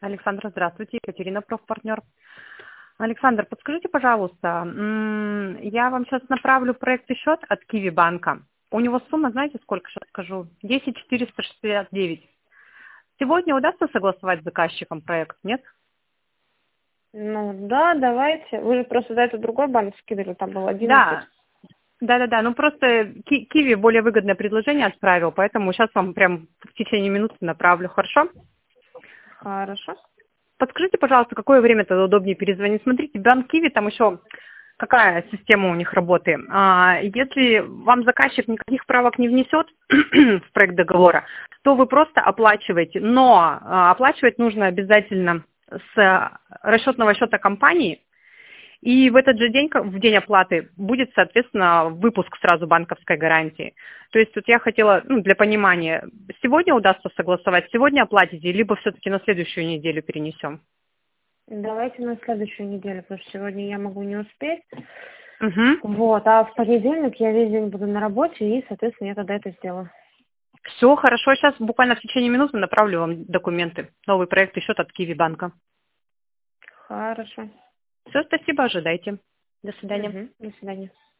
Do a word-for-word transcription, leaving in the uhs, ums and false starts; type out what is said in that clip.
Александра, здравствуйте. Екатерина, профпартнер. Александр, подскажите, пожалуйста, м, я вам сейчас направлю проектный счет от Киви банка. У него сумма, знаете, сколько, сейчас скажу? десять тысяч четыреста шестьдесят девять. Сегодня удастся согласовать с заказчиком проект, нет? Ну да, давайте. Вы же просто за это другой банк скидывали, там был одиннадцать. Да, да-да-да, ну просто Ки- Киви более выгодное предложение отправил, поэтому сейчас вам прям в течение минуты направлю, хорошо? Хорошо. Подскажите, пожалуйста, какое время тогда удобнее перезвонить? Смотрите, банк Киви, там еще какая система у них работы. А, Если вам заказчик никаких правок не внесет в проект договора, то вы просто оплачиваете. Но а, оплачивать нужно обязательно с расчетного счета компании. И в этот же день, как- в день оплаты, будет, соответственно, выпуск сразу банковской гарантии. То есть вот я хотела, ну, для понимания, сегодня удастся согласовать, сегодня оплатите, либо все-таки на следующую неделю перенесем? Давайте на следующую неделю, потому что сегодня я могу не успеть. Угу. Вот, а в понедельник я весь день буду на работе, и, соответственно, я тогда это сделаю. Все, хорошо. Сейчас буквально в течение минуты направлю вам документы. Новый проект и счет от Киви банка. Хорошо. Все, спасибо, ожидайте. До свидания. Угу. До свидания.